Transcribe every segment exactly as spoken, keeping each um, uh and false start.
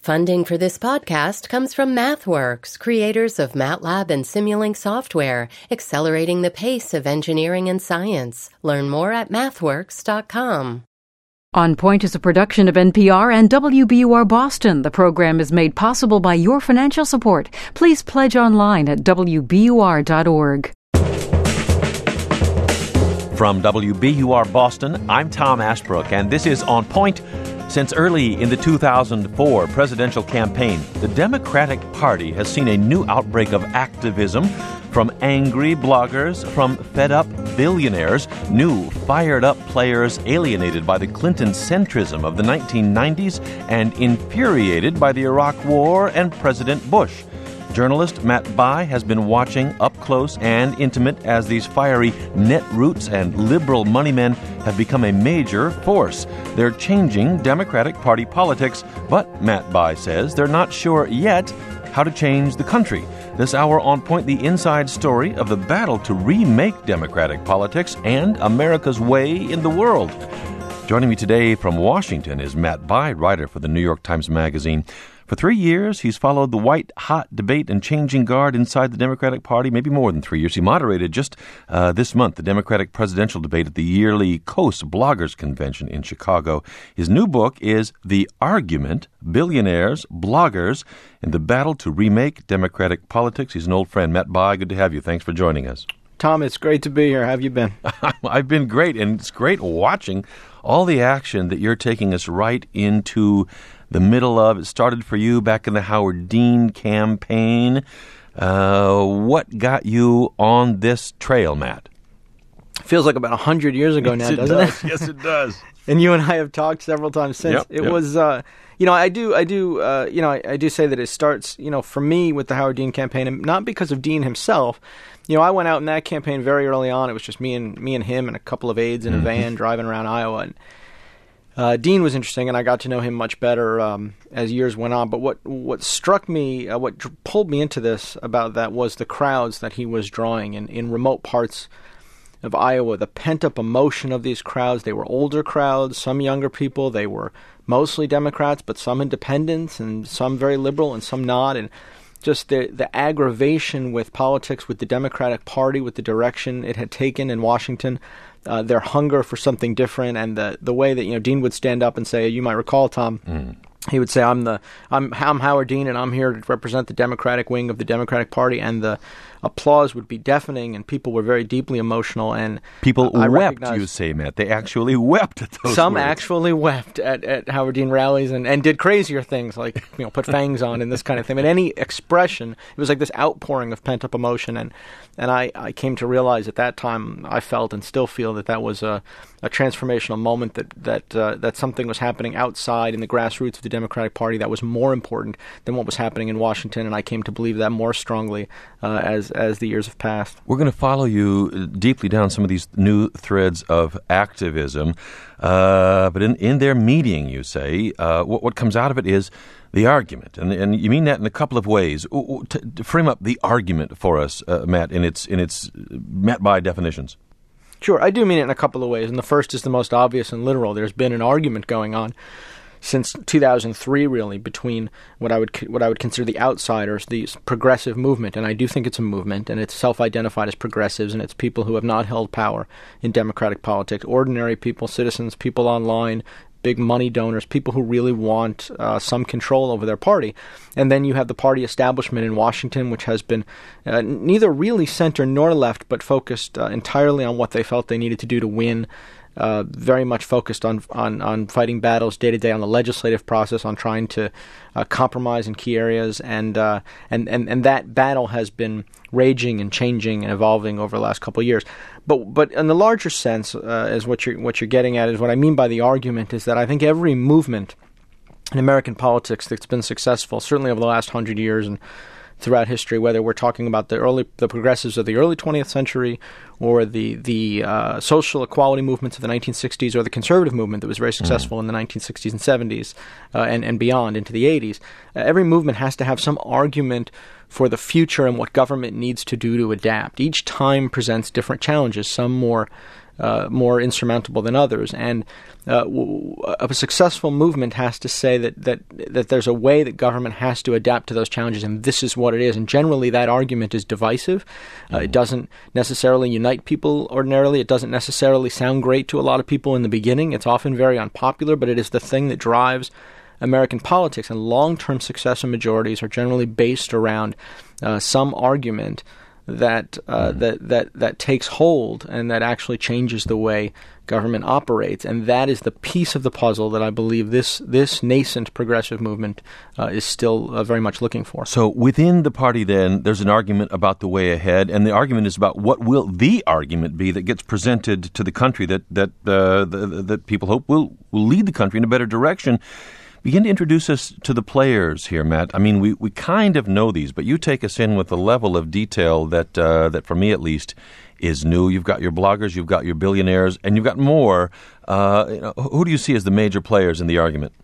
Funding for this podcast comes from MathWorks, creators of MATLAB and Simulink software, accelerating the pace of engineering and science. Learn more at mathworks dot com. On Point is a production of N P R and W B U R Boston. The program is made possible by your financial support. Please pledge online at W B U R dot org. From W B U R Boston, I'm Tom Ashbrook, and this is On Point. Since early in the two thousand four presidential campaign, the Democratic Party has seen a new outbreak of activism from angry bloggers, from fed-up billionaires, new fired-up players alienated by the Clinton centrism of the nineteen nineties and infuriated by the Iraq War and President Bush. Journalist Matt Bai has been watching up close and intimate as these fiery netroots and liberal moneymen have become a major force. They're changing Democratic Party politics, but Matt Bai says they're not sure yet how to change the country. This hour on Point, the inside story of the battle to remake Democratic politics and America's way in the world. Joining me today from Washington is Matt Bai, writer for the New York Times Magazine. For three years, he's followed the white-hot debate and changing guard inside the Democratic Party, maybe more than three years. He moderated just uh, this month the Democratic presidential debate at the yearly Coast Bloggers Convention in Chicago. His new book is The Argument, Billionaires, Bloggers, and the Battle to Remake Democratic Politics. He's an old friend. Matt Bai, good to have you. Thanks for joining us. Tom, it's great to be here. How have you been? I've been great, and it's great watching all the action that you're taking us right into the middle of. It started for you back in the Howard Dean campaign. Uh, what got you on this trail, Matt? Feels like about one hundred years ago now, yes, it doesn't does. it? Yes, it does. And you and I have talked several times since. Yep, it yep. was, uh, you know, I do, I do, uh, you know, I, I do say that it starts, you know, for me with the Howard Dean campaign, and not because of Dean himself. You know, I went out in that campaign very early on. It was just me and me and him and a couple of aides in a mm-hmm. van driving around Iowa. And uh, Dean was interesting, and I got to know him much better um, as years went on. But what what struck me, uh, what dr- pulled me into this about that was the crowds that he was drawing in, in remote parts of Iowa, the pent-up emotion of these crowds. They were older crowds, some younger people. They were mostly Democrats, but some independents, and some very liberal, and some not. And just the the aggravation with politics, with the Democratic Party, with the direction it had taken in Washington, uh, their hunger for something different, and the the way that, you know, Dean would stand up and say, you might recall, Tom, mm. he would say, I'm the I'm I'm Howard Dean, and I'm here to represent the Democratic wing of the Democratic Party, and the applause would be deafening, and people were very deeply emotional. And people I wept, you say, Matt. They actually wept at those Some words. actually wept at, at Howard Dean rallies and, and did crazier things, like, you know, put fangs on and this kind of thing. But any expression, it was like this outpouring of pent-up emotion. And, and I, I came to realize at that time, I felt and still feel that that was a, a transformational moment, that that uh, that something was happening outside in the grassroots of the Democratic Party that was more important than what was happening in Washington. And I came to believe that more strongly uh, as as the years have passed. We're going to follow you deeply down some of these new threads of activism. Uh, but in, in their meeting, you say, uh, what, what comes out of it is the argument. And, and you mean that in a couple of ways. To, to frame up the argument for us, uh, Matt, in its, in its Matt Bai definitions. Sure, I do mean it in a couple of ways. And the first is the most obvious and literal. There's been an argument going on since two thousand three, really, between what I would what I would consider the outsiders, the progressive movement, and I do think it's a movement, and it's self-identified as progressives, and it's people who have not held power in democratic politics, ordinary people, citizens, people online, big money donors, people who really want uh, some control over their party. And then you have the party establishment in Washington, which has been uh, neither really center nor left, but focused uh, entirely on what they felt they needed to do to win. Uh, very much focused on, on, on fighting battles day to day on the legislative process, on trying to uh, compromise in key areas, and, uh, and and and that battle has been raging and changing and evolving over the last couple of years. But but in the larger sense, uh, is what you're what you're getting at is what I mean by the argument is that I think every movement in American politics that's been successful, certainly over the last hundred years and throughout history, whether we're talking about the early, the progressives of the early twentieth century, or the the uh, social equality movements of the nineteen sixties, or the conservative movement that was very successful mm. in the nineteen sixties and seventies, uh, and and beyond into the eighties. Uh, every movement has to have some argument for the future and what government needs to do to adapt. Each time presents different challenges, some more uh, more insurmountable than others. And uh, w- a successful movement has to say that, that that there's a way that government has to adapt to those challenges, and this is what it is. And generally, that argument is divisive. Uh, mm-hmm. It doesn't necessarily unite people ordinarily. It doesn't necessarily sound great to a lot of people in the beginning. It's often very unpopular, but it is the thing that drives American politics. And long-term success in majorities are generally based around uh, some argument that uh, mm. that that that takes hold and that actually changes the way government operates, and that is the piece of the puzzle that I believe this this nascent progressive movement uh, is still uh, very much looking for. So within the party, then, there's an argument about the way ahead, and the argument is about what will the argument be that gets presented to the country that that uh, the, that people hope will will lead the country in a better direction. Begin to introduce us to the players here, Matt. I mean, we, we kind of know these, but you take us in with a level of detail that, uh, that for me at least, is new. You've got your bloggers, you've got your billionaires, and you've got more. Uh, you know, who do you see as the major players in the argument?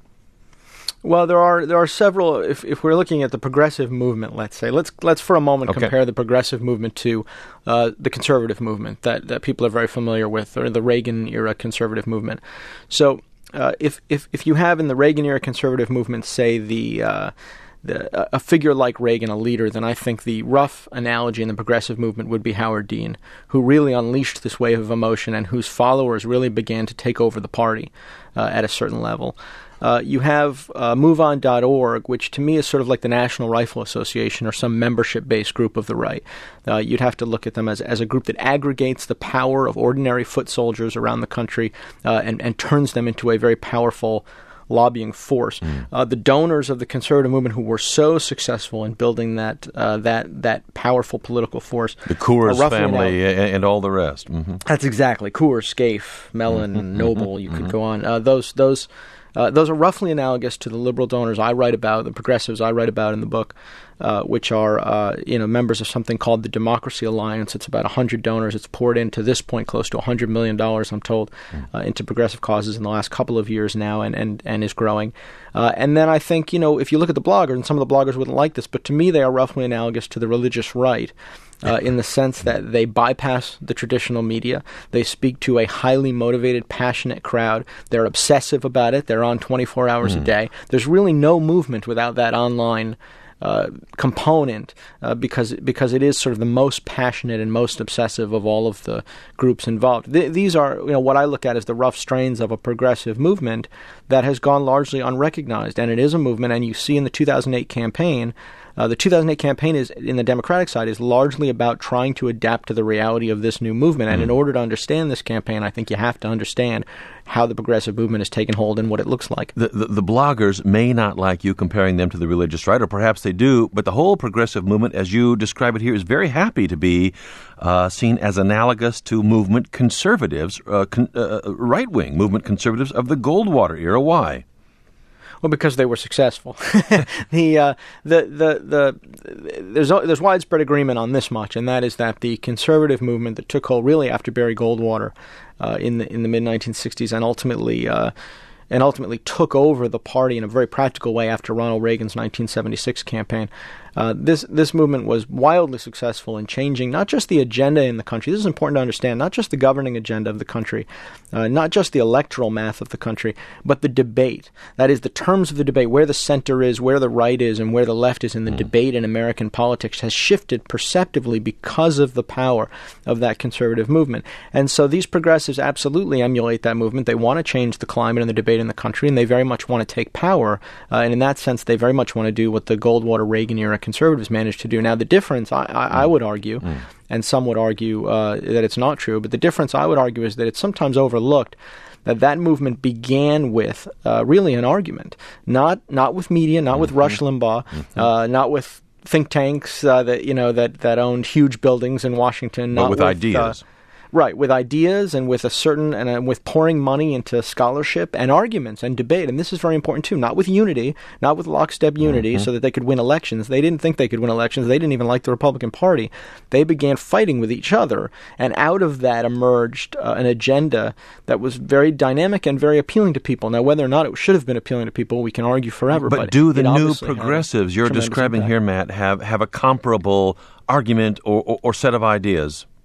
Well, there are there are several. If if we're looking at the progressive movement, let's say, let's let's for a moment okay. compare the progressive movement to uh, the conservative movement that, that people are very familiar with, or the Reagan era conservative movement. So. Uh, if, if if you have in the Reagan-era conservative movement, say, the, uh, the a figure like Reagan, a leader, then I think the rough analogy in the progressive movement would be Howard Dean, who really unleashed this wave of emotion and whose followers really began to take over the party uh, at a certain level. Uh, you have uh, move on dot org, which to me is sort of like the National Rifle Association or some membership-based group of the right. Uh, you'd have to look at them as, as a group that aggregates the power of ordinary foot soldiers around the country uh, and, and turns them into a very powerful lobbying force. Mm. Uh, the donors of the conservative movement who were so successful in building that uh, that that powerful political force. The Coors family and, and all the rest. Mm-hmm. That's exactly. Coors, Scaife, Mellon, mm-hmm. Noble, you mm-hmm. could go on. Uh, those those uh, those are roughly analogous to the liberal donors I write about, the progressives I write about in the book, uh, which are uh, you know members of something called the Democracy Alliance. It's about one hundred donors. It's poured into this point close to one hundred million dollars, I'm told, uh, into progressive causes in the last couple of years now, and, and, and is growing. Uh, and then I think, you know, if you look at the bloggers, and some of the bloggers wouldn't like this, but to me they are roughly analogous to the religious right. Uh, in the sense that they bypass the traditional media. They speak to a highly motivated, passionate crowd. They're obsessive about it. They're on twenty-four hours mm. a day. There's really no movement without that online uh, component uh, because because it is sort of the most passionate and most obsessive of all of the groups involved. Th- these are, you know, what I look at as the rough strains of a progressive movement that has gone largely unrecognized. And it is a movement, and you see in the two thousand eight campaign, Uh, the two thousand eight campaign is, in the Democratic side, is largely about trying to adapt to the reality of this new movement. And mm. in order to understand this campaign, I think you have to understand how the progressive movement has taken hold and what it looks like. The, the, the bloggers may not like you comparing them to the religious right, or perhaps they do, but the whole progressive movement, as you describe it here, is very happy to be uh, seen as analogous to movement conservatives, uh, con- uh, right-wing movement conservatives of the Goldwater era. Why? Well, because they were successful. the, uh, the the the there's there's widespread agreement on this much, and that is that the conservative movement that took hold really after Barry Goldwater uh, in the in the mid nineteen sixties, and ultimately uh, and ultimately took over the party in a very practical way after Ronald Reagan's nineteen seventy-six campaign. Uh, this this movement was wildly successful in changing not just the agenda in the country. This is important to understand. Not just the governing agenda of the country, uh, not just the electoral math of the country, but the debate. That is, the terms of the debate, where the center is, where the right is, and where the left is in the mm. debate in American politics has shifted perceptively because of the power of that conservative movement. And so these progressives absolutely emulate that movement. They want to change the climate and the debate in the country, and they very much want to take power. Uh, and in that sense, they very much want to do what the Goldwater Reagan era conservatives managed to do. Now, the difference, I, I, I would argue, mm. and some would argue uh, that it's not true, but the difference I would argue is that it's sometimes overlooked that that movement began with uh, really an argument, not not with media, not mm-hmm. with Rush Limbaugh, mm-hmm. uh, not with think tanks uh, that you know that, that owned huge buildings in Washington, but not with, with ideas. Uh, Right, with ideas and with a certain and uh, with pouring money into scholarship and arguments and debate, and this is very important too. Not with unity, not with lockstep unity, mm-hmm. so that they could win elections. They didn't think they could win elections. They didn't even like the Republican Party. They began fighting with each other, and out of that emerged uh, an agenda that was very dynamic and very appealing to people. Now, whether or not it should have been appealing to people, we can argue forever. But, but do the new progressives you're describing impact. here, Matt, have have a comparable argument or, or, or set of ideas?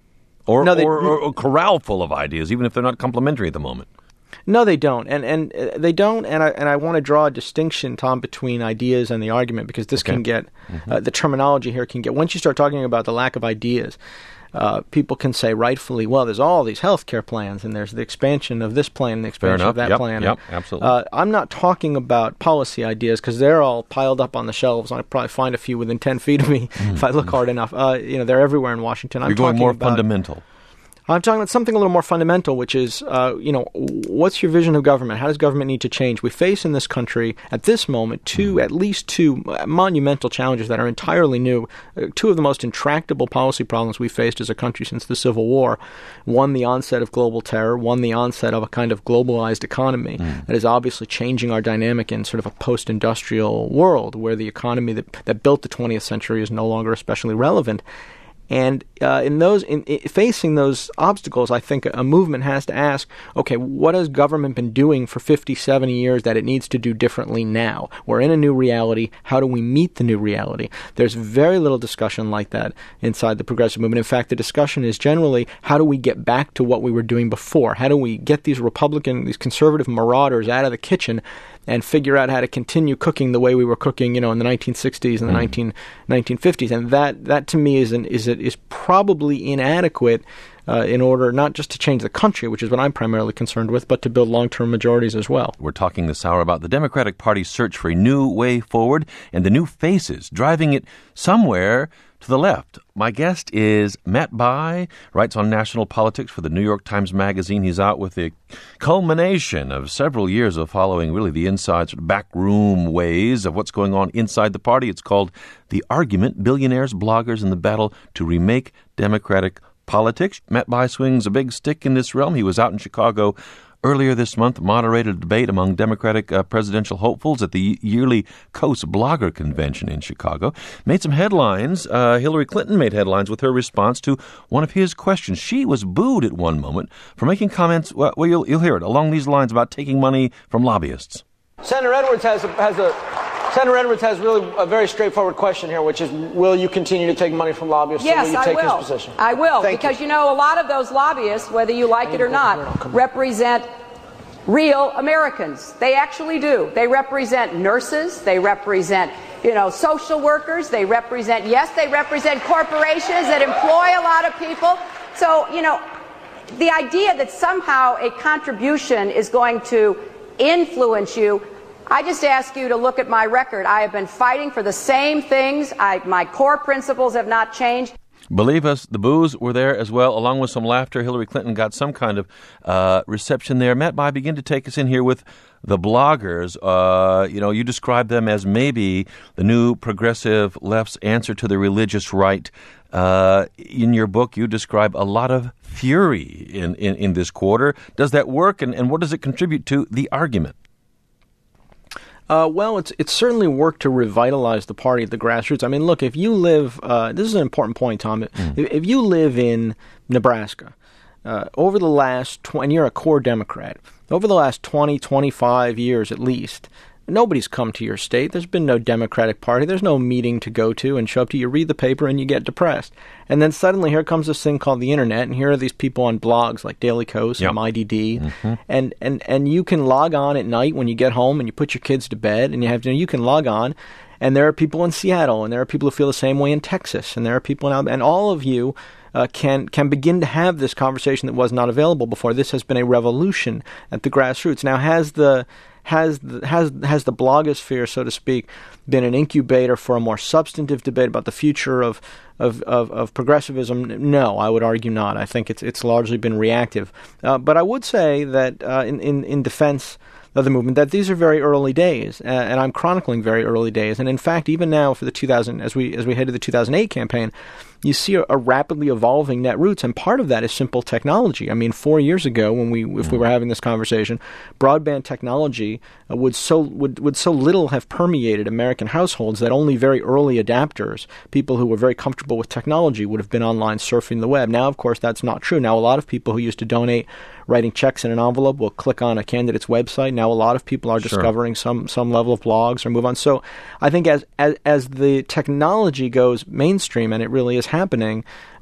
Or, no, they, or, or a corral full of ideas, even if they're not complementary at the moment. No, they don't, and and uh, they don't, and I and I want to draw a distinction, Tom, between ideas and the argument, because this okay. can get mm-hmm. uh, the terminology here can get once you start talking about the lack of ideas. Uh, people can say rightfully, well, there's all these healthcare plans, and there's the expansion of this plan, and the expansion of that yep, plan. Yep, absolutely. Uh, I'm not talking about policy ideas because they're all piled up on the shelves. I probably find a few within ten feet of me mm-hmm. if I look hard enough. Uh, you know, they're everywhere in Washington. I'm You're going talking more about, fundamental. I'm talking about something a little more fundamental, which is, uh, you know, what's your vision of government? How does government need to change? We face in this country at this moment two, at least two monumental challenges that are entirely new. Uh, two of the most intractable policy problems we've faced as a country since the Civil War. One, the onset of global terror. One, the onset of a kind of globalized economy mm. that is obviously changing our dynamic in sort of a post-industrial world where the economy that, that built the twentieth century is no longer especially relevant. And uh, in those, in, in facing those obstacles, I think a movement has to ask, okay, what has government been doing for fifty, seventy years that it needs to do differently now? We're in a new reality. How do we meet the new reality? There's very little discussion like that inside the progressive movement. In fact, the discussion is generally, how do we get back to what we were doing before? How do we get these Republican, these conservative marauders out of the kitchen and figure out how to continue cooking the way we were cooking, you know, in the nineteen sixties and the mm. nineteen fifties? And that, that to me is an, is a, is probably inadequate uh, in order not just to change the country, which is what I'm primarily concerned with, but to build long-term majorities as well. We're talking this hour about the Democratic Party's search for a new way forward and the new faces driving it somewhere to the left. My guest is Matt Bai, writes on national politics for the New York Times Magazine. He's out with the culmination of several years of following really the inside sort of backroom ways of what's going on inside the party. It's called The Argument, Billionaires, Bloggers, and the Battle to Remake Democratic Politics. Matt Bai swings a big stick in this realm. He was out in Chicago earlier this month, moderated a debate among Democratic uh, presidential hopefuls at the yearly Coast Blogger Convention in Chicago. Made some headlines. Uh, Hillary Clinton made headlines with her response to one of his questions. She was booed at one moment for making comments, well, well you'll, you'll hear it, along these lines about taking money from lobbyists. Senator Edwards has a, has a Senator Edwards has really a very straightforward question here, which is, will you continue to take money from lobbyists? Yes, or will you I take will. his position? I will, Thank because you. you know, a lot of those lobbyists, whether you like it or not, represent real Americans. They actually do. They represent nurses. They represent, you know, social workers. They represent, yes, they represent corporations that employ a lot of people. So, you know, the idea that somehow a contribution is going to influence you, I just ask you to look at my record. I have been fighting for the same things. I, my core principles have not changed. Believe us, the boos were there as well, along with some laughter. Hillary Clinton got some kind of uh, reception there. Matt Bai, begin to take us in here with the bloggers. Uh, you know, you describe them as maybe the new progressive left's answer to the religious right. Uh, in your book, you describe a lot of fury in, in, in this quarter. Does that work, and, and what does it contribute to the argument? Uh, well, it's it's certainly worked to revitalize the party at the grassroots. I mean, look, if you live, uh, this is an important point, Tom. Mm. If, if you live in Nebraska, uh, over the last, tw- and you're a core Democrat, over the last twenty, twenty-five years at least, nobody's come to your state. There's been no Democratic Party. There's no meeting to go to and show up to. You read the paper and you get depressed. And then suddenly here comes this thing called the Internet, and here are these people on blogs like Daily Kos yep. and My D D. Mm-hmm. And, and, and you can log on at night when you get home and you put your kids to bed, and you have to, you can log on, and there are people in Seattle, and there are people who feel the same way in Texas, and there are people in Alabama, and all of you Uh, can can begin to have this conversation that was not available before. This has been a revolution at the grassroots. Now, has the has the, has has the blogosphere, so to speak, been an incubator for a more substantive debate about the future of of, of, of progressivism? No, I would argue not. I think it's it's largely been reactive. Uh, but I would say that uh, in, in in defense of the movement, that these are very early days, uh, and I'm chronicling very early days. And in fact, even now for the two thousand, as we as we head to the two thousand eight campaign, you see a, a rapidly evolving Netroots, and part of that is simple technology. I mean, four years ago, when we if we were having this conversation, broadband technology uh, would so would would so little have permeated American households that only very early adapters, people who were very comfortable with technology, would have been online surfing the web. Now, of course, that's not true. Now, a lot of people who used to donate writing checks in an envelope will click on a candidate's website. Now, a lot of people are sure. discovering some some level of blogs or move on. So, I think as as as the technology goes mainstream, and it really is happening,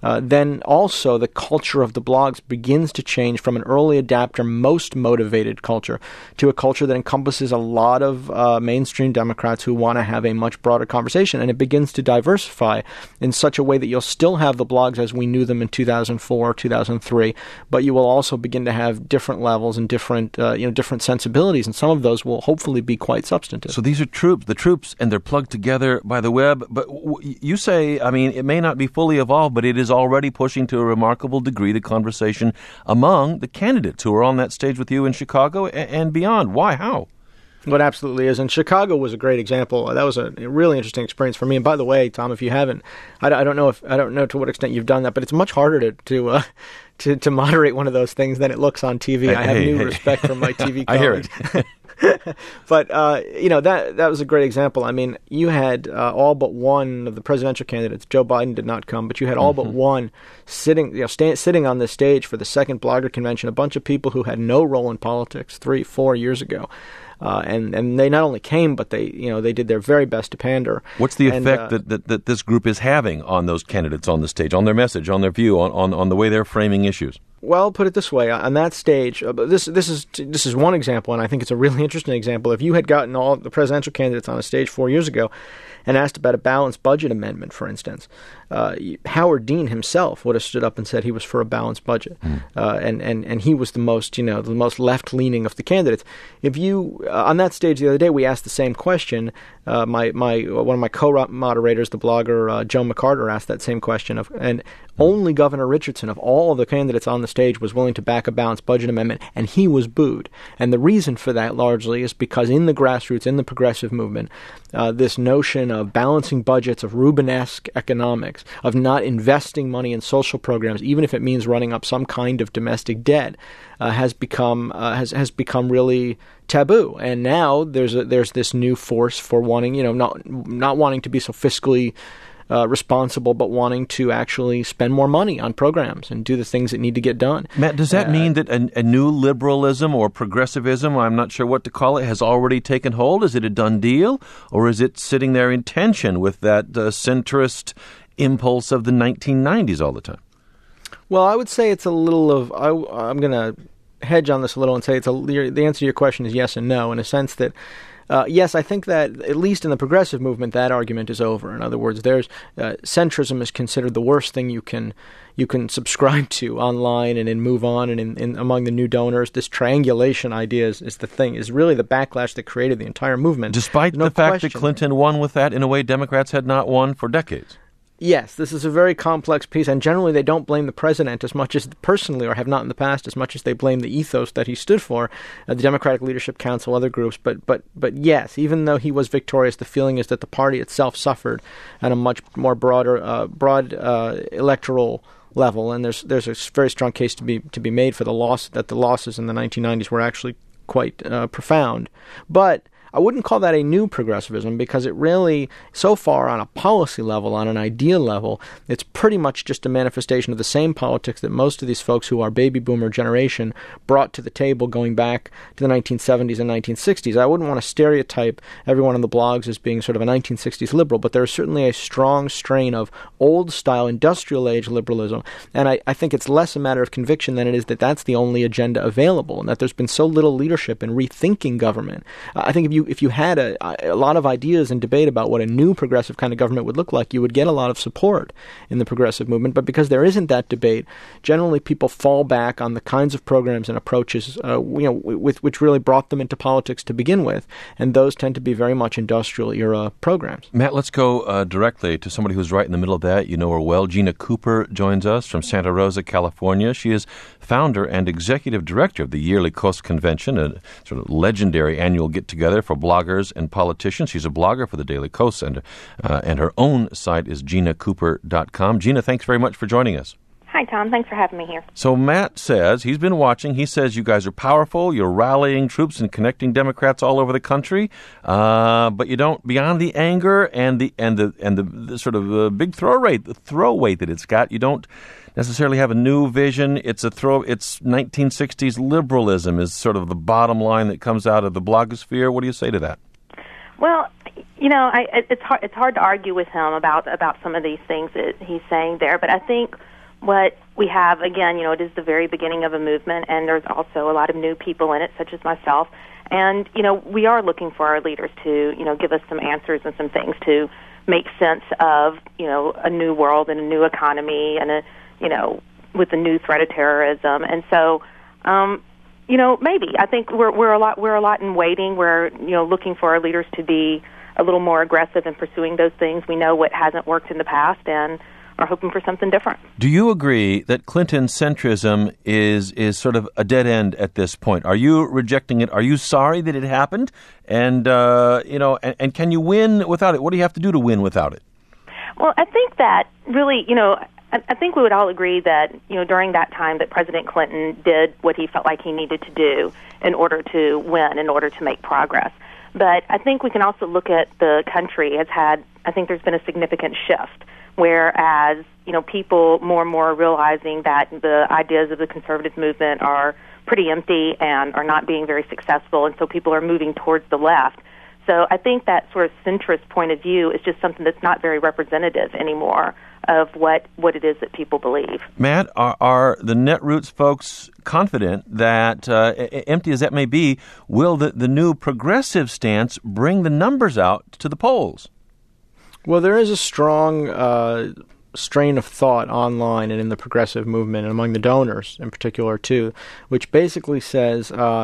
uh, then also the culture of the blogs begins to change from an early adapter, most motivated culture to a culture that encompasses a lot of uh, mainstream Democrats who want to have a much broader conversation. And it begins to diversify in such a way that you'll still have the blogs as we knew them in two thousand four, two thousand three, but you will also begin to have different levels and different, uh, you know, different sensibilities, and some of those will hopefully be quite substantive. So these are troops, the troops, and they're plugged together by the web. But w- you say, I mean, it may not be fully evolved, but it is already pushing to a remarkable degree the conversation among the candidates who are on that stage with you in Chicago and, and beyond. Why? How? Well, it absolutely is. And Chicago was a great example. That was a really interesting experience for me. And by the way, Tom, if you haven't, I, I don't know if I don't know to what extent you've done that, but it's much harder to to uh, to, to moderate one of those things than it looks on T V. Hey, I have hey, new hey. respect for my T V I colleagues. hear it. But, uh, you know, that that was a great example. I mean, you had uh, all but one of the presidential candidates. Joe Biden did not come, but you had all mm-hmm. but one sitting you know, sta- sitting on this stage for the second blogger convention, a bunch of people who had no role in politics three, four years ago. Uh, and, and they not only came, but they you know they did their very best to pander. What's the and, effect uh, that, that, that this group is having on those candidates on the stage, on their message, on their view, on, on, on the way they're framing issues? Well, put it this way: on that stage, uh, this this is this is one example, and I think it's a really interesting example. If you had gotten all the presidential candidates on a stage four years ago and asked about a balanced budget amendment, for instance, uh, Howard Dean himself would have stood up and said he was for a balanced budget, mm. uh, and and and he was the most you know the most left leaning of the candidates. If you uh, on that stage the other day, we asked the same question. Uh, my my one of my co-moderators, the blogger uh, Joe McCarter, asked that same question of and. Only Governor Richardson, of all of the candidates on the stage, was willing to back a balanced budget amendment, and he was booed. And the reason for that largely is because in the grassroots, in the progressive movement, uh, this notion of balancing budgets, of Rubenesque economics, of not investing money in social programs, even if it means running up some kind of domestic debt, uh, has become uh, has has become really taboo. And now there's a, there's this new force for wanting, you know, not not wanting to be so fiscally Uh, responsible, but wanting to actually spend more money on programs and do the things that need to get done. Matt, does that uh, mean that a, a new liberalism or progressivism, I'm not sure what to call it, has already taken hold? Is it a done deal? Or is it sitting there in tension with that uh, centrist impulse of the nineteen nineties all the time? Well, I would say it's a little of, I, I'm going to hedge on this a little and say it's a, the answer to your question is yes and no, in a sense that Uh, yes, I think that, at least in the progressive movement, that argument is over. In other words, there's uh, centrism is considered the worst thing you can you can subscribe to online and in Move On and in, in among the new donors. This triangulation idea is, is the thing, is really the backlash that created the entire movement. Despite no the fact question. that Clinton won with that in a way Democrats had not won for decades. Yes, this is a very complex piece, and generally they don't blame the president as much as personally, or have not in the past, as much as they blame the ethos that he stood for, uh, the Democratic Leadership Council, other groups. But, but, but yes, even though he was victorious, the feeling is that the party itself suffered at a much more broader, uh, broad uh, electoral level, and there's there's a very strong case to be to be made for the loss that the losses in the nineteen nineties were actually quite uh, profound, but. I wouldn't call that a new progressivism because it really, so far on a policy level, on an idea level, it's pretty much just a manifestation of the same politics that most of these folks who are baby boomer generation brought to the table going back to the nineteen seventies and nineteen sixties. I wouldn't want to stereotype everyone on the blogs as being sort of a nineteen sixties liberal, but there is certainly a strong strain of old-style industrial age liberalism, and I, I think it's less a matter of conviction than it is that that's the only agenda available, and that there's been so little leadership in rethinking government. Uh, I think if you if you had a, a lot of ideas and debate about what a new progressive kind of government would look like, you would get a lot of support in the progressive movement. But because there isn't that debate, generally people fall back on the kinds of programs and approaches uh, you know, with which really brought them into politics to begin with, and those tend to be very much industrial era programs. Matt, let's go uh, directly to somebody who's right in the middle of that. You know her well. Gina Cooper joins us from Santa Rosa, California. She is founder and executive director of the yearly Coast Convention, a sort of legendary annual get-together for bloggers and politicians. She's a blogger for the Daily Kos, and, uh, and her own site is gina cooper dot com. Gina, thanks very much for joining us. Hi, Tom. Thanks for having me here. So Matt says, he's been watching, he says you guys are powerful, you're rallying troops and connecting Democrats all over the country, uh, but you don't, beyond the anger and the and the and the, the sort of uh, big throw rate, the throw weight that it's got, you don't necessarily have a new vision. It's a throw. It's nineteen sixties liberalism is sort of the bottom line that comes out of the blogosphere. What do you say to that? Well, you know, I, it's hard. It's hard to argue with him about about some of these things that he's saying there. But I think what we have, again, you know, it is the very beginning of a movement, and there's also a lot of new people in it, such as myself. And, you know, we are looking for our leaders to, you know, give us some answers and some things to make sense of, you know, a new world and a new economy and, a, you know, with the new threat of terrorism. And so, um, you know, maybe. I think we're we're a lot we're a lot in waiting. We're, you know, looking for our leaders to be a little more aggressive in pursuing those things. We know what hasn't worked in the past, and are hoping for something different. Do you agree that Clinton centrism is is sort of a dead end at this point? Are you rejecting it? Are you sorry that it happened? And uh, you know, and, and can you win without it? What do you have to do to win without it? Well, I think that really, you know, I, I think we would all agree that, you know, during that time that President Clinton did what he felt like he needed to do in order to win, in order to make progress. But I think we can also look at the country has had, I think there's been a significant shift. Whereas, you know, people more and more are realizing that the ideas of the conservative movement are pretty empty and are not being very successful, and so people are moving towards the left. So I think that sort of centrist point of view is just something that's not very representative anymore of what, what it is that people believe. Matt, are, are the Netroots folks confident that, uh, empty as that may be, will the, the new progressive stance bring the numbers out to the polls? Well, there is a strong uh, strain of thought online and in the progressive movement and among the donors in particular, too, which basically says uh,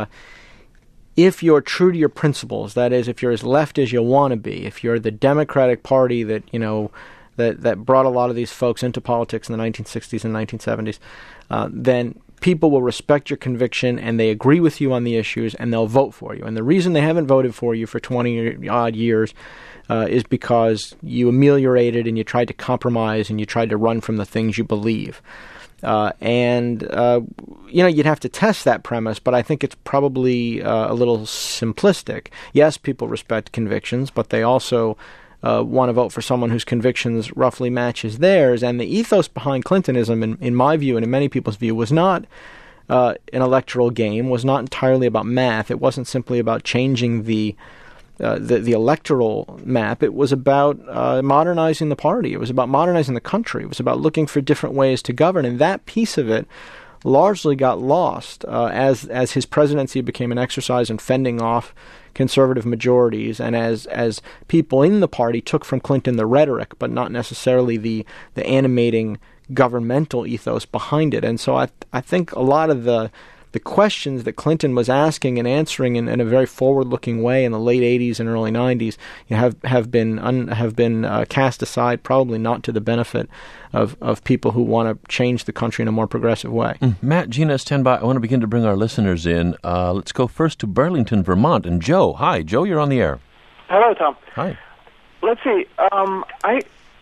if you're true to your principles, that is, if you're as left as you want to be, if you're the Democratic Party that, you know, that, that brought a lot of these folks into politics in the nineteen sixties and nineteen seventies, uh, then people will respect your conviction and they agree with you on the issues and they'll vote for you. And the reason they haven't voted for you for twenty-odd years Uh, is because you ameliorated and you tried to compromise and you tried to run from the things you believe. Uh, and, uh, you know, you'd have to test that premise, but I think it's probably uh, a little simplistic. Yes, people respect convictions, but they also uh, want to vote for someone whose convictions roughly matches theirs. And the ethos behind Clintonism, in, in my view and in many people's view, was not uh, an electoral game, was not entirely about math. It wasn't simply about changing the Uh, the, the electoral map. It was about uh, modernizing the party. It was about modernizing the country. It was about looking for different ways to govern. And that piece of it largely got lost uh, as as his presidency became an exercise in fending off conservative majorities, and as as people in the party took from Clinton the rhetoric, but not necessarily the the animating governmental ethos behind it. And so I I think a lot of the The questions that Clinton was asking and answering in, in a very forward-looking way in the late eighties and early nineties, you know, have have been un, have been uh, cast aside, probably not to the benefit of, of people who want to change the country in a more progressive way. Mm. Matt, Gina, stand by. I want to begin to bring our listeners in. Uh, let's go first to Burlington, Vermont, and Joe. Hi, Joe. You're on the air. Hello, Tom. Hi. Let's see. Um, I,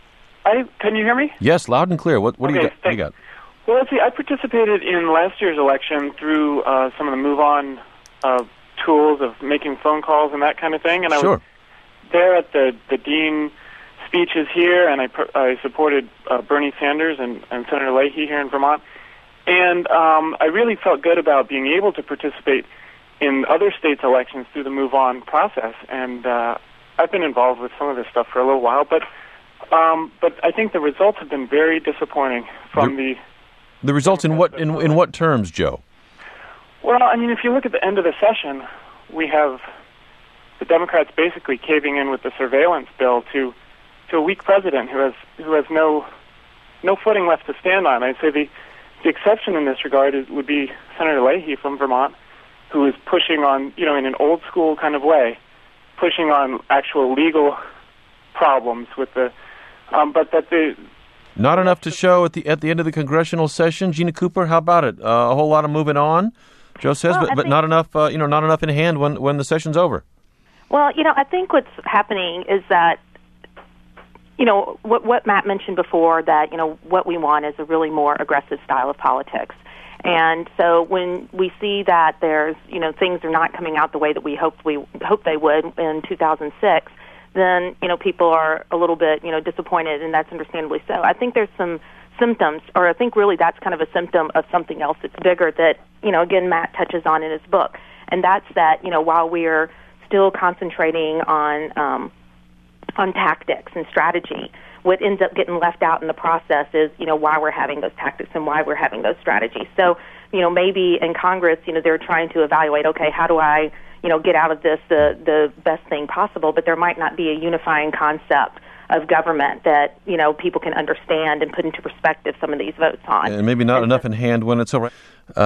I can you hear me? Yes, loud and clear. What what okay, do you got? What do you got? Well, let's see. I participated in last year's election through uh, some of the Move On uh, tools of making phone calls and that kind of thing. And I sure. was there at the, the Dean speeches here, and I, I supported uh, Bernie Sanders and, and Senator Leahy here in Vermont. And um, I really felt good about being able to participate in other states' elections through the Move On process. And uh, I've been involved with some of this stuff for a little while, but um, but I think the results have been very disappointing from the... The results in what in in what terms, Joe? Well, I mean, if you look at the end of the session, we have the Democrats basically caving in with the surveillance bill to to a weak president who has who has no no footing left to stand on. I'd say the the exception in this regard is, would be Senator Leahy from Vermont, who is pushing on, you know, in an old school kind of way, pushing on actual legal problems with the, um, but that the Not enough to show at the at the end of the congressional session. Gina Cooper, how about it? Uh, a whole lot of moving on, Joe says, well, but, but not enough. Uh, you know, not enough in hand when when the session's over. Well, you know, I think what's happening is that, you know, what what Matt mentioned before, that, you know, what we want is a really more aggressive style of politics. And so when we see that there's, you know, things are not coming out the way that we hoped we hoped they would in two thousand six. Then, you know, people are a little bit, you know, disappointed, and that's understandably so. I think there's some symptoms, or I think really that's kind of a symptom of something else that's bigger that, you know, again, Matt touches on in his book. And that's that, you know, while we're still concentrating on, um, on tactics and strategy. What ends up getting left out in the process is, you know, why we're having those tactics and why we're having those strategies. So, you know, maybe in Congress, you know, they're trying to evaluate, okay, how do I, you know, get out of this the, the best thing possible, but there might not be a unifying concept of government that, you know, people can understand and put into perspective some of these votes on. And maybe not and enough so, in hand when it's over.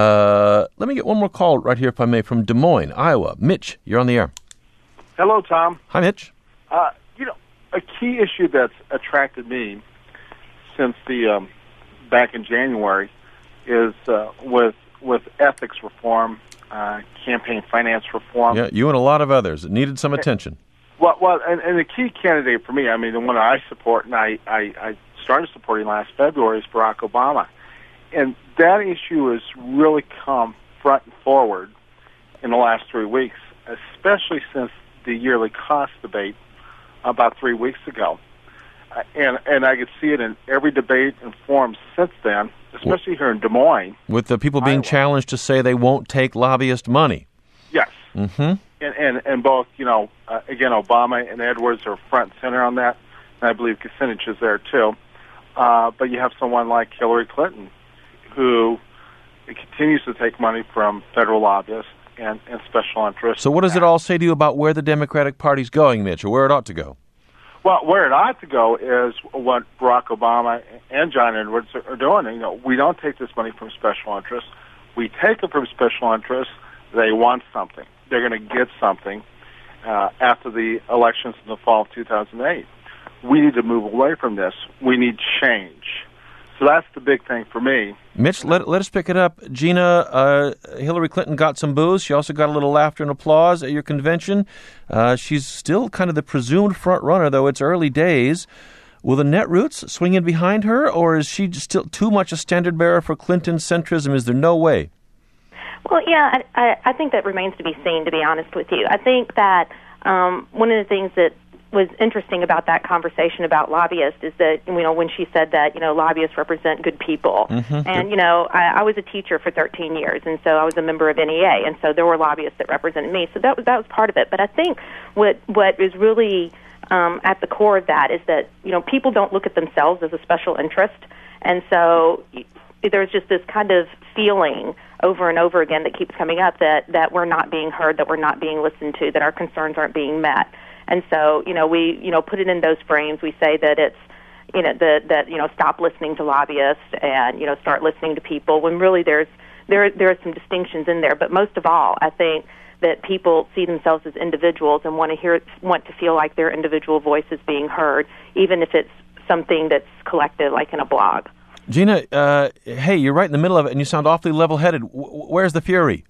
Uh, let me get one more call right here, if I may, from Des Moines, Iowa. Mitch, you're on the air. Hello, Tom. Hi, Mitch. Uh, you know, a key issue that's attracted me since the um, back in January is uh, with with ethics reform, uh, campaign finance reform. Yeah, you and a lot of others. It needed some attention. Well, well, and, and the key candidate for me, I mean, the one I support, and I, I, I started supporting last February, is Barack Obama. And that issue has really come front and forward in the last three weeks, especially since the yearly cost debate about three weeks ago. Uh, and and I could see it in every debate and forum since then, especially here in Des Moines. With the people being Iowa. challenged to say they won't take lobbyist money. Yes. Mm-hmm. And, and, and both, you know, uh, again, Obama and Edwards are front and center on that. And I believe Kucinich is there, too. Uh, but you have someone like Hillary Clinton, who continues to take money from federal lobbyists and, and special interests. So what does it all say to you about where the Democratic Party's going, Mitch, or where it ought to go? Well, where it ought to go is what Barack Obama and John Edwards are doing. You know, we don't take this money from special interests. We take it from special interests. They want something. They're going to get something uh, after the elections in the fall of two thousand eight. We need to move away from this. We need change. So that's the big thing for me. Mitch, let, let us pick it up. Gina, uh, Hillary Clinton got some boos. She also got a little laughter and applause at your convention. Uh, she's still kind of the presumed front runner, though it's early days. Will the Netroots swing in behind her, or is she still too much a standard bearer for Clinton centrism? Is there no way? Well, yeah, I, I think that remains to be seen, to be honest with you. I think that um, one of the things that was interesting about that conversation about lobbyists is that, you know, when she said that, you know, lobbyists represent good people. Mm-hmm. And, you know, I, I was a teacher for thirteen years, and so I was a member of N E A, and so there were lobbyists that represented me. So that was, that was part of it. But I think what, what is really um, at the core of that is that, you know, people don't look at themselves as a special interest. And so there's just this kind of feeling over and over again that keeps coming up that, that we're not being heard, that we're not being listened to, that our concerns aren't being met. And so, you know, we, you know, put it in those frames. We say that it's, you know, that, that, you know, stop listening to lobbyists and, you know, start listening to people, when really there's, there, there are some distinctions in there. But most of all, I think that people see themselves as individuals and want to hear, want to feel like their individual voice is being heard, even if it's something that's collected, like in a blog. Gina, uh, hey, you're right in the middle of it, and you sound awfully level-headed. W- where's the fury?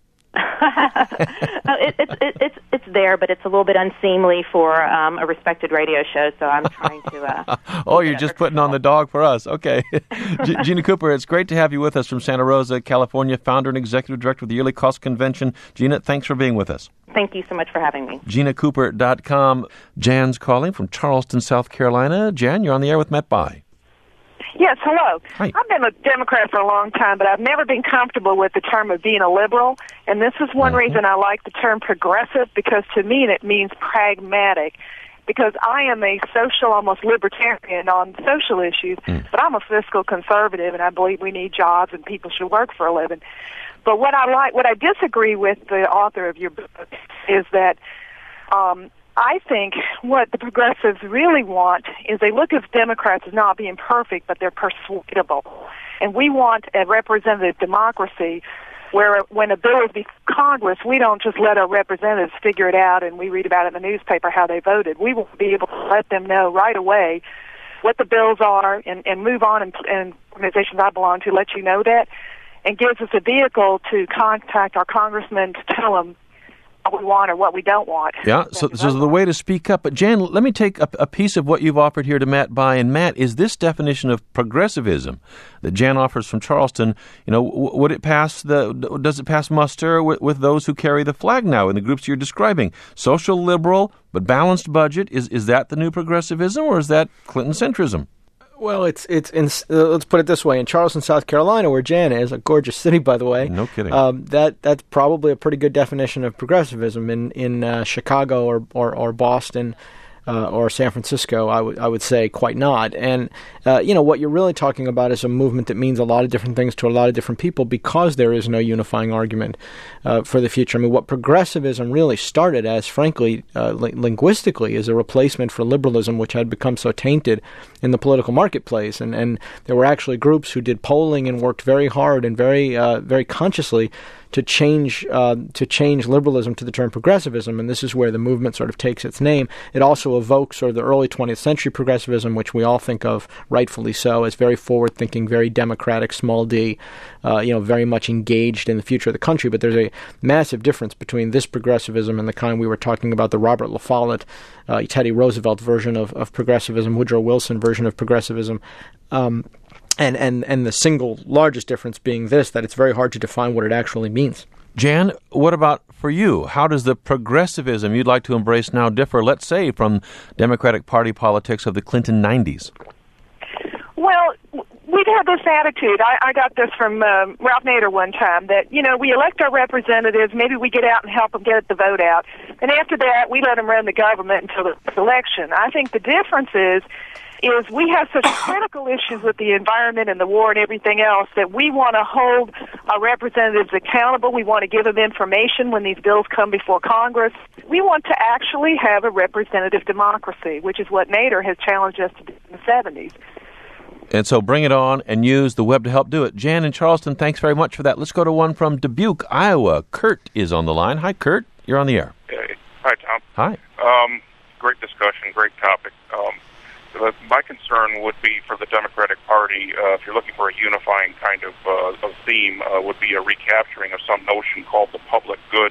it, it, it, it's it's there, but it's a little bit unseemly for um, a respected radio show, so I'm trying to... Uh, oh, you're just putting on the dog for us. Okay. G- Gina Cooper, it's great to have you with us from Santa Rosa, California, founder and executive director of the Yearly Cost Convention. Gina, thanks for being with us. Thank you so much for having me. Gina Cooper dot com. Jan's calling from Charleston, South Carolina. Jan, you're on the air with Matt Bai. Yes, hello. Hi. I've been a Democrat for a long time, but I've never been comfortable with the term of being a liberal, and this is one mm-hmm. reason I like the term progressive, because to me it means pragmatic, because I am a social, almost libertarian on social issues, mm. but I'm a fiscal conservative, and I believe we need jobs and people should work for a living. But what I like, what I disagree with the author of your book is that um, I think what the progressives really want is they look at Democrats as not being perfect, but they're persuadable. And we want a representative democracy where when a bill is before Congress, we don't just let our representatives figure it out and we read about it in the newspaper how they voted. We will be able to let them know right away what the bills are and, and move on, and, and organizations I belong to let you know that, and gives us a vehicle to contact our congressmen to tell them what we want or what we don't want. Yeah, so, so the way to speak up. But Jan, let me take a, a piece of what you've offered here to Matt Bai. And Matt, is this definition of progressivism that Jan offers from Charleston, you know, w- would it pass the, does it pass muster with, with those who carry the flag now in the groups you're describing? Social liberal, but balanced budget, is, is that the new progressivism, or is that Clinton centrism? Well, it's it's in, uh, let's put it this way: in Charleston, South Carolina, where Jan is, a gorgeous city, by the way. No kidding. Um, that that's probably a pretty good definition of progressivism. In in uh, Chicago or, or or Boston, uh, or San Francisco, I would I would say quite not. And uh, you know, what you're really talking about is a movement that means a lot of different things to a lot of different people because there is no unifying argument uh, for the future. I mean, what progressivism really started as, frankly, uh, li- linguistically, is a replacement for liberalism, which had become so tainted in the political marketplace. And, and there were actually groups who did polling and worked very hard and very uh, very consciously to change uh, to change liberalism to the term progressivism, and this is where the movement sort of takes its name. It also evokes sort of the early twentieth century progressivism, which we all think of, rightfully so, as very forward-thinking, very democratic, small d, uh, you know, very much engaged in the future of the country. But there's a massive difference between this progressivism and the kind we were talking about, the Robert La Follette, uh, Teddy Roosevelt version of, of progressivism, Woodrow Wilson version of progressivism. Um, And, and and the single largest difference being this, that it's very hard to define what it actually means. Jan, what about for you? How does the progressivism you'd like to embrace now differ, let's say, from Democratic Party politics of the Clinton nineties? Well, we've had this attitude. I, I got this from um, Ralph Nader one time, that, you know, we elect our representatives, maybe we get out and help them get the vote out, and after that, we let them run the government until the election. I think the difference is, is we have such critical issues with the environment and the war and everything else that we want to hold our representatives accountable. We want to give them information when these bills come before Congress. We want to actually have a representative democracy, which is what Nader has challenged us to do in the seventies. And so bring it on and use the web to help do it. Jan in Charleston, thanks very much for that. Let's go to one from Dubuque, Iowa. Kurt is on the line. Hi, Kurt. You're on the air. Hey. Hi, Tom. Hi. Um, great discussion, great topic. Um, my concern would be for the Democratic Party, uh, if you're looking for a unifying kind of, uh, of theme, uh, would be a recapturing of some notion called the public good.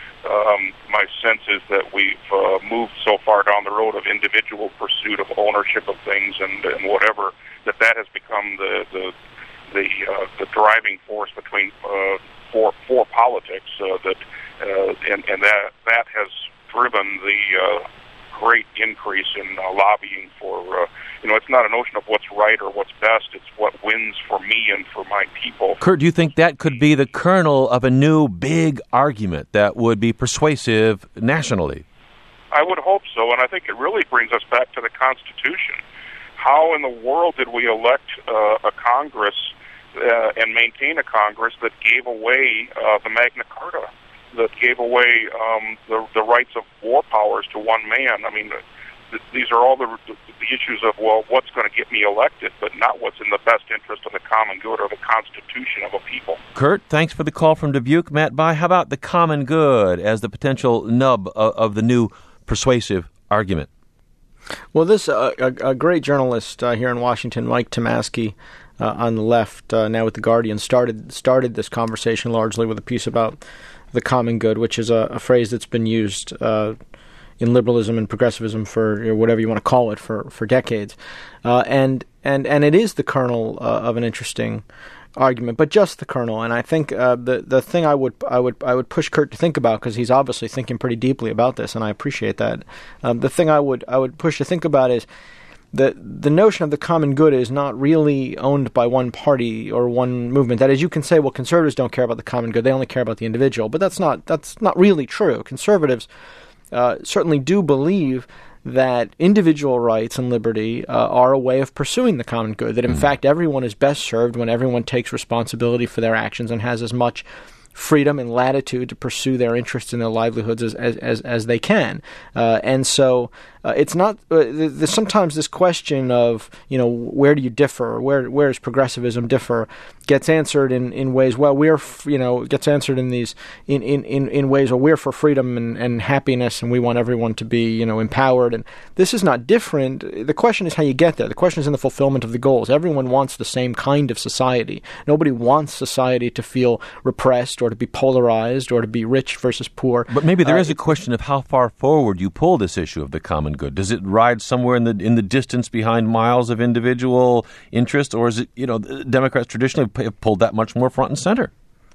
Um, my sense is that we've uh, moved so far down the road of individual pursuit of ownership of things and, and whatever, that that has become the the the, uh, the driving force between uh, for for politics. Uh, that uh, and and that that has driven the uh, great increase in uh, lobbying for. Uh, you know, it's not a notion of what's right or what's best. It's what wins for me and for my people. Kurt, do you think that could be the kernel of a new big argument that would be persuasive nationally? I would hope so, and I think it really brings us back to the Constitution. How in the world did we elect uh, a Congress uh, and maintain a Congress that gave away uh, the Magna Carta, that gave away um, the, the rights of war powers to one man? I mean, th- these are all the, the, the issues of, well, what's going to get me elected, but not what's in the best interest of the common good or the Constitution of a people. Kurt, thanks for the call from Dubuque. Matt Bai, how about the common good as the potential nub of, of the new persuasive argument? Well, this uh, a, a great journalist uh, here in Washington, Mike Tomasky, uh, on the left, uh, now with the Guardian, started started this conversation largely with a piece about the common good, which is a, a phrase that's been used uh, in liberalism and progressivism for, you know, whatever you want to call it, for for decades, uh, and and and it is the kernel uh, of an interesting argument, but just the kernel. And I think uh, the the thing I would I would I would push Kurt to think about, because he's obviously thinking pretty deeply about this, and I appreciate that. Um, the thing I would I would push to think about is that the notion of the common good is not really owned by one party or one movement. That is, you can say, well, conservatives don't care about the common good; they only care about the individual. But that's not that's not really true. Conservatives uh, certainly do believe that individual rights and liberty uh, are a way of pursuing the common good, that in mm-hmm. fact everyone is best served when everyone takes responsibility for their actions and has as much freedom and latitude to pursue their interests and their livelihoods as as, as, as they can. Uh, and so uh, it's not uh, there's sometimes this question of, you know, where do you differ, where where does progressivism differ, gets answered in, in ways, well, we're, f- you know, gets answered in these, in, in, in, in ways where we're for freedom and, and happiness and we want everyone to be, you know, empowered. And this is not different. The question is how you get there. The question is in the fulfillment of the goals. Everyone wants the same kind of society. Nobody wants society to feel repressed or to be polarized or to be rich versus poor. But maybe there uh, is a question of how far forward you pull this issue of the common good. Does it ride somewhere in the in the distance behind miles of individual interest, or is it, you know, Democrats traditionally have pulled that much more front and center?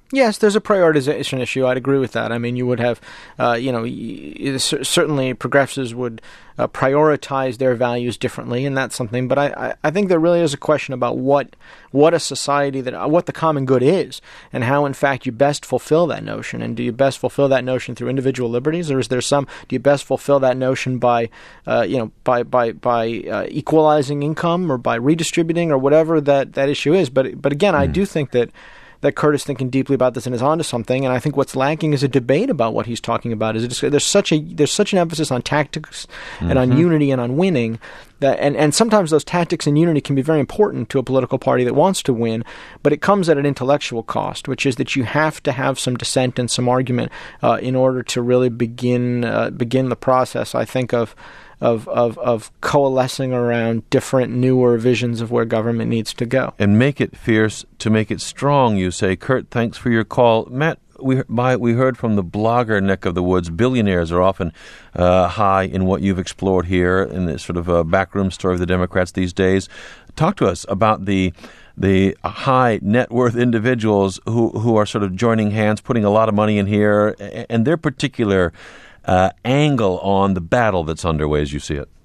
Yes, there's a prioritization issue. I'd agree with that. I mean, you would have, uh, you know, certainly progressives would uh, prioritize their values differently, and that's something. But I, I think there really is a question about what what a society that what the common good is, and how, in fact, you best fulfill that notion. And do you best fulfill that notion through individual liberties, or is there some? Do you best fulfill that notion by, uh, you know, by by by uh, equalizing income or by redistributing or whatever that, that issue is? But but again, mm. I do think that. that Kurt is thinking deeply about this and is onto something, and I think what's lacking is a debate about what he's talking about. Is it, there's such a there's such an emphasis on tactics mm-hmm. and on unity and on winning that, and, and sometimes those tactics and unity can be very important to a political party that wants to win, but it comes at an intellectual cost, which is that you have to have some dissent and some argument uh, in order to really begin uh, begin the process. I think of. Of, of of coalescing around different, newer visions of where government needs to go. And make it fierce to make it strong, you say. Kurt, thanks for your call. Matt, we by, we heard from the blogger neck of the woods, billionaires are often uh, high in what you've explored here in this sort of a backroom story of the Democrats these days. Talk to us about the the high net worth individuals who, who are sort of joining hands, putting a lot of money in here, and their particular Uh, angle on the battle that's underway as you see it.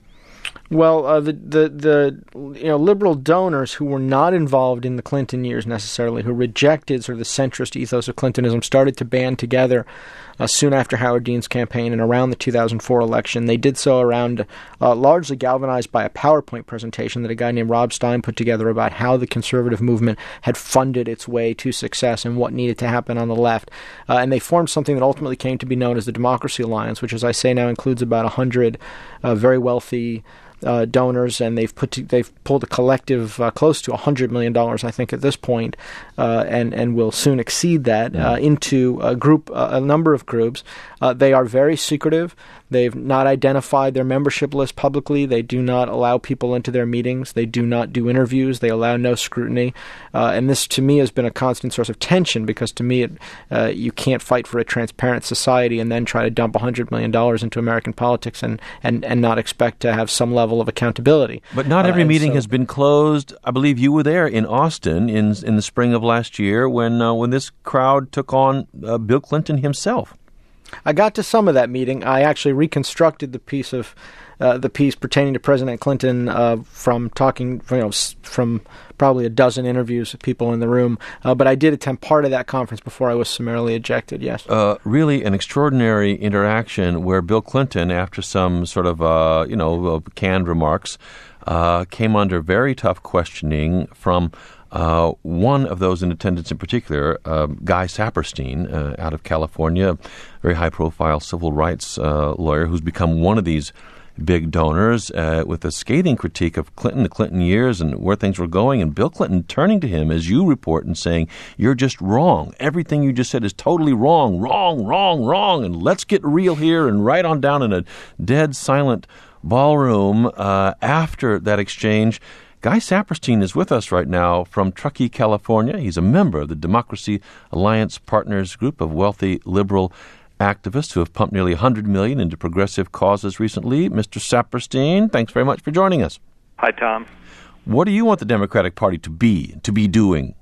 Well, uh, the, the the you know liberal donors who were not involved in the Clinton years necessarily, who rejected sort of the centrist ethos of Clintonism, started to band together uh, soon after Howard Dean's campaign and around the two thousand four election. They did so around uh, largely galvanized by a PowerPoint presentation that a guy named Rob Stein put together about how the conservative movement had funded its way to success and what needed to happen on the left. Uh, and they formed something that ultimately came to be known as the Democracy Alliance, which, as I say now, includes about one hundred uh, very wealthy Uh, donors, and they've put to, they've pulled a collective uh, close to one hundred million dollars, I think, at this point, uh, and and will soon exceed that uh, into a group, uh, a number of groups. Uh, they are very secretive. They've not identified their membership list publicly. They do not allow people into their meetings. They do not do interviews. They allow no scrutiny. Uh, and this, to me, has been a constant source of tension because, to me, it, uh, you can't fight for a transparent society and then try to dump one hundred million dollars into American politics and, and, and not expect to have some level of accountability. But not every uh, meeting so, has been closed. I believe you were there in Austin in in the spring of last year when uh, when this crowd took on uh, Bill Clinton himself. I got to some of that meeting. I actually reconstructed the piece of uh, the piece pertaining to President Clinton uh, from talking, you know, from probably a dozen interviews with people in the room. Uh, but I did attend part of that conference before I was summarily ejected. Yes, uh, really an extraordinary interaction where Bill Clinton, after some sort of uh, you know uh, canned remarks, uh, came under very tough questioning from. Uh, one of those in attendance in particular, uh, Guy Saperstein, uh, out of California, very high-profile civil rights uh, lawyer who's become one of these big donors uh, with a scathing critique of Clinton, the Clinton years, and where things were going. And Bill Clinton turning to him, as you report, and saying, you're just wrong. Everything you just said is totally wrong, wrong, wrong, wrong, and let's get real here, and right on down in a dead, silent ballroom uh, after that exchange. Guy Saperstein is with us right now from Truckee, California. He's a member of the Democracy Alliance Partners group of wealthy liberal activists who have pumped nearly one hundred million dollars into progressive causes recently. Mister Saperstein, thanks very much for joining us. Hi, Tom. What do you want the Democratic Party to be, to be doing?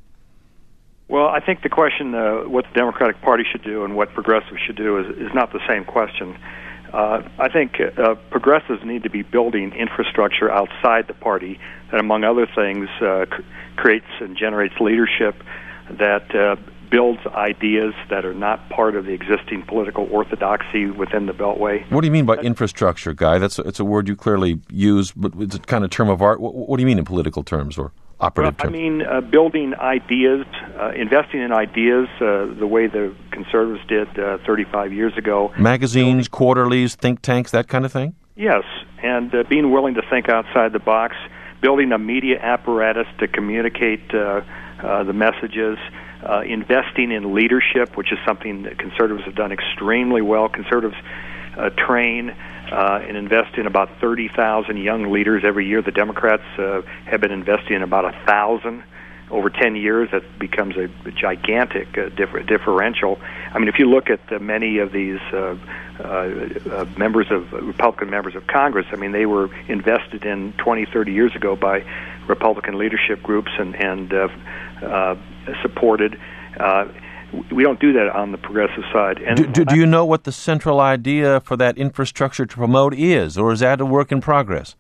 Well, I think the question, uh, what the Democratic Party should do and what progressives should do is, is not the same question. Uh, I think uh, progressives need to be building infrastructure outside the party that, among other things, uh, c- creates and generates leadership that uh, builds ideas that are not part of the existing political orthodoxy within the Beltway. What do you mean by infrastructure, Guy? That's a, it's a word you clearly use, but it's a kind of term of art. What, what do you mean in political terms or operative well, terms? I mean uh, building ideas, uh, investing in ideas uh, the way the conservatives did uh, thirty-five years ago. Magazines, quarterlies, think tanks, that kind of thing? Yes, and uh, being willing to think outside the box, building a media apparatus to communicate uh, uh, the messages, uh, investing in leadership, which is something that conservatives have done extremely well. Conservatives uh, train uh, and invest in about thirty thousand young leaders every year. The Democrats uh, have been investing in about one thousand over ten years. That becomes a gigantic uh, differ- differential. I mean, if you look at uh, many of these uh, uh, uh, members of uh, Republican members of Congress, I mean, they were invested in twenty, thirty years ago by Republican leadership groups and, and uh, uh, supported. Uh, we don't do that on the progressive side. And do, do, do you know what the central idea for that infrastructure to promote is, or is that a work in progress?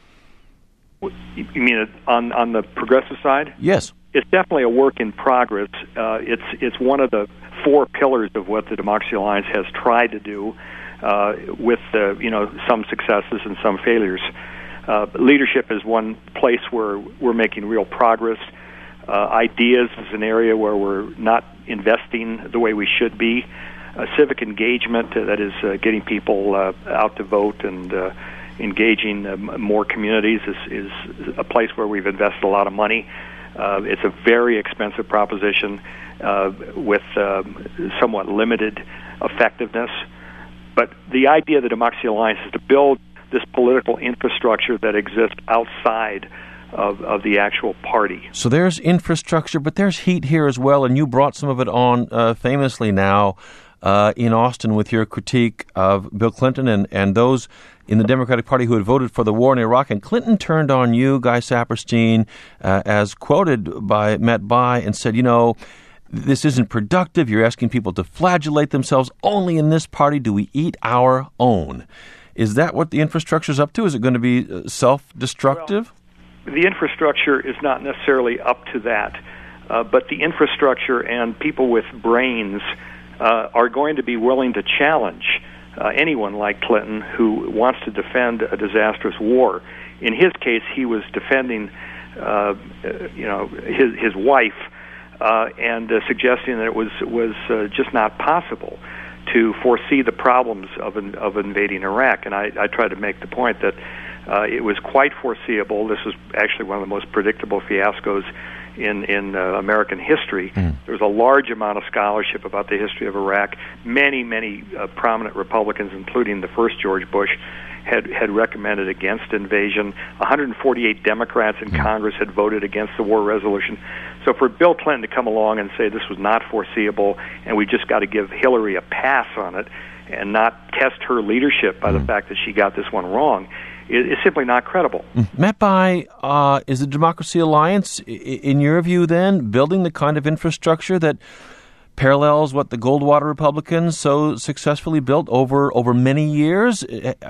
You mean on on the progressive side? Yes. It's definitely a work in progress. Uh, it's it's one of the four pillars of what the Democracy Alliance has tried to do, uh, with uh, you know some successes and some failures. Uh, leadership is one place where we're making real progress. Uh, ideas is an area where we're not investing the way we should be. Uh, civic engagement, uh, that is uh, getting people uh, out to vote and uh, engaging uh, more communities, is, is a place where we've invested a lot of money. Uh, it's a very expensive proposition uh, with uh, somewhat limited effectiveness. But the idea of the Democracy Alliance is to build this political infrastructure that exists outside of, of the actual party. So there's infrastructure, but there's heat here as well, and you brought some of it on uh, famously now uh, in Austin with your critique of Bill Clinton and, and those in the Democratic Party who had voted for the war in Iraq. And Clinton turned on you, Guy Saperstein, uh, as quoted by Matt Bai, and said, you know, this isn't productive. You're asking people to flagellate themselves. Only in this party do we eat our own. Is that what the infrastructure is up to? Is it going to be self-destructive? Well, the infrastructure is not necessarily up to that, uh, but the infrastructure and people with brains uh, are going to be willing to challenge uh, anyone like Clinton who wants to defend a disastrous war. In his case, he was defending, uh, you know, his his wife uh, and uh, suggesting that it was was uh, just not possible to foresee the problems of of invading Iraq. And I, I tried to make the point that uh, it was quite foreseeable. This was actually one of the most predictable fiascos in in uh, American history. Mm. There was a large amount of scholarship about the history of Iraq. Many, many uh, prominent Republicans, including the first George Bush, had had recommended against invasion. one hundred forty-eight Democrats in mm. Congress had voted against the war resolution. So for Bill Clinton to come along and say this was not foreseeable and we just got to give Hillary a pass on it and not test her leadership by mm. the fact that she got this one wrong is simply not credible. Matt Bai, uh, is the Democracy Alliance, in your view then, building the kind of infrastructure that parallels what the Goldwater Republicans so successfully built over over many years?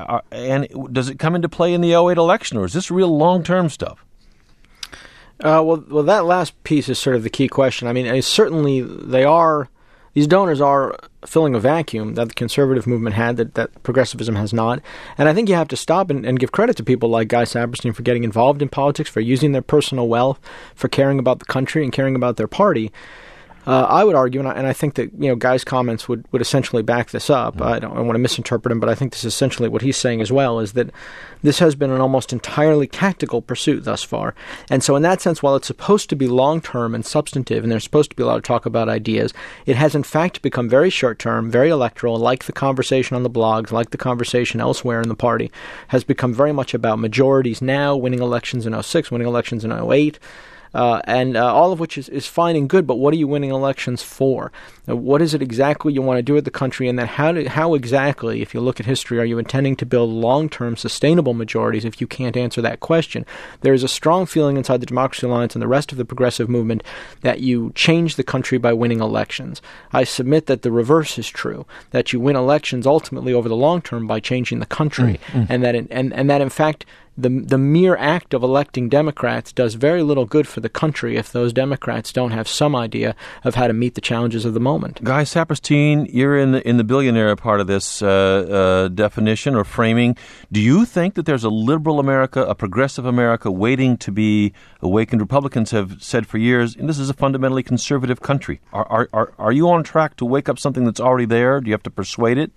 And does it come into play in the oh eight election, or is this real long-term stuff? Uh, well, well, that last piece is sort of the key question. I mean, uh, certainly they are, these donors are filling a vacuum that the conservative movement had that, that progressivism has not. And I think you have to stop and, and give credit to people like Guy Saperstein for getting involved in politics, for using their personal wealth, for caring about the country and caring about their party. Uh, I would argue, and I, and I think that, you know, Guy's comments would, would essentially back this up. Mm-hmm. I don't I want to misinterpret him, but I think this is essentially what he's saying as well, is that this has been an almost entirely tactical pursuit thus far. And so in that sense, while it's supposed to be long-term and substantive, and there's supposed to be a lot of talk about ideas, it has in fact become very short-term, very electoral, like the conversation on the blogs, like the conversation elsewhere in the party, has become very much about majorities now, winning elections in oh six, winning elections in oh eight, Uh, and uh, all of which is, is fine and good, but what are you winning elections for? Now, what is it exactly you want to do with the country, and then how do, how exactly, if you look at history, are you intending to build long-term sustainable majorities if you can't answer that question? There is a strong feeling inside the Democracy Alliance and the rest of the progressive movement that you change the country by winning elections. I submit that the reverse is true, that you win elections ultimately over the long term by changing the country, mm, mm. and that in, and, and that in fact The the mere act of electing Democrats does very little good for the country if those Democrats don't have some idea of how to meet the challenges of the moment. Guy Saperstein, you're in the in the billionaire part of this uh, uh, definition or framing. Do you think that there's a liberal America, a progressive America waiting to be awakened? Republicans have said for years, and this is a fundamentally conservative country. Are are are, are you on track to wake up something that's already there? Do you have to persuade it?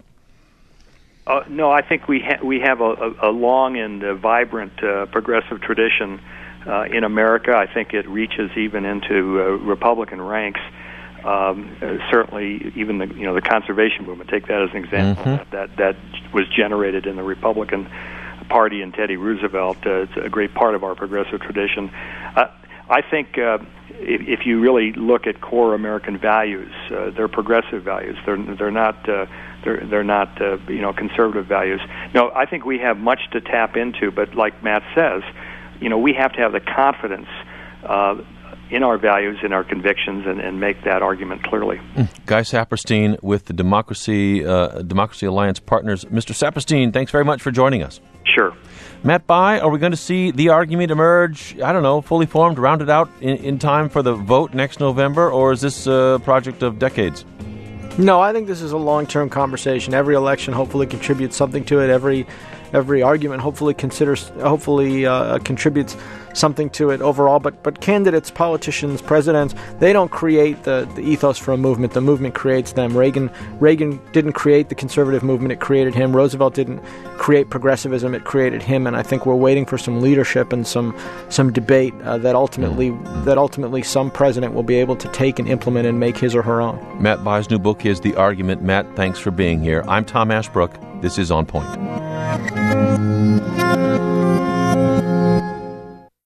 Uh, no, I think we ha- we have a, a, a long and uh, vibrant uh, progressive tradition uh, in America. I think it reaches even into uh, Republican ranks. Um, uh, certainly, even the you know the conservation movement. Take that as an example. Mm-hmm. That that was generated in the Republican Party and Teddy Roosevelt. Uh, it's a great part of our progressive tradition. Uh, I think uh, if, if you really look at core American values, uh, they're progressive values. They're they're not. Uh, They're, they're not, uh, you know, conservative values. No, I think we have much to tap into, but like Matt says, you know, we have to have the confidence uh, in our values, in our convictions, and, and make that argument clearly. Mm. Guy Saperstein with the Democracy uh, Democracy Alliance Partners. Mister Saperstein, thanks very much for joining us. Sure. Matt Bai, are we going to see the argument emerge, I don't know, fully formed, rounded out in, in time for the vote next November, or is this a project of decades? No, I think this is a long-term conversation. Every election hopefully contributes something to it. Every every argument hopefully considers, hopefully uh, contributes something to it overall. But but candidates, politicians, presidents, they don't create the, the ethos for a movement. The movement creates them. Reagan Reagan didn't create the conservative movement. It created him. Roosevelt didn't create progressivism. It created him. And I think we're waiting for some leadership and some some debate uh, that ultimately mm-hmm. that ultimately some president will be able to take and implement and make his or her own. Matt Bai's new book is The Argument. Matt, thanks for being here. I'm Tom Ashbrook. This is On Point.